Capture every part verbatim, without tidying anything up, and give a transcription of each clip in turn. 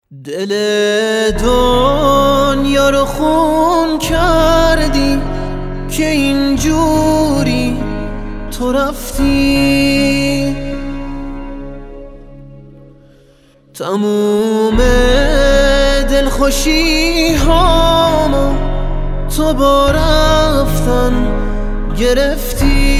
دل دنیا رو خون کردی که اینجوری تو رفتی، تموم دلخوشی هامو تو با رفتن گرفتی.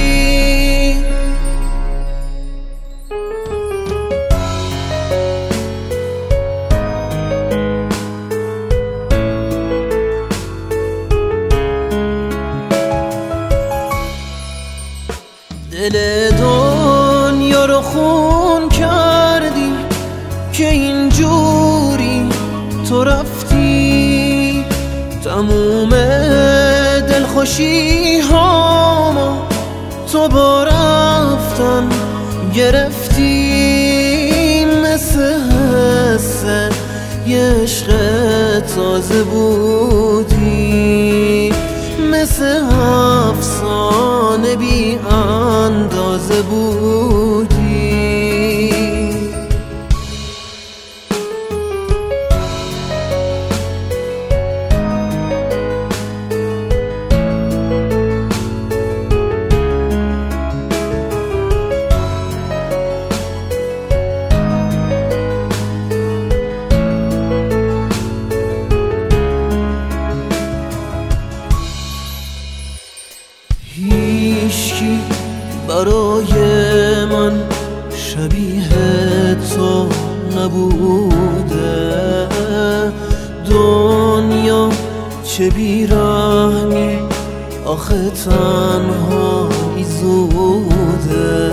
دل دنیا رو خون کردی که اینجوری تو رفتی، تموم دلخوشی هامو تو با رفتن گرفتی. مثل حس یه عشق تازه بودی، مثل افسانه بی اندازه بودی. هیچکی برای من شبیه تو نبوده، دنیا چه بیرحمی آخه تنهایی زوده.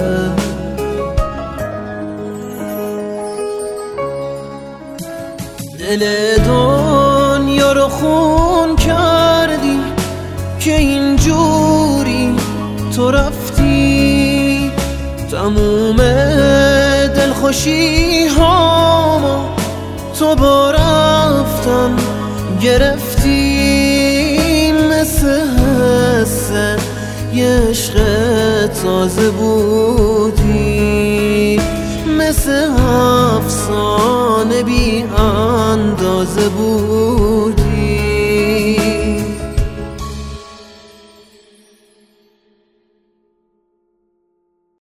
دل دنیا رو خون کردی که اینجوری تو رفتی، تموم دلخوشی هامو تو با رفتن گرفتی. مثل حس یه عشق تازه بودی، مثل افسانه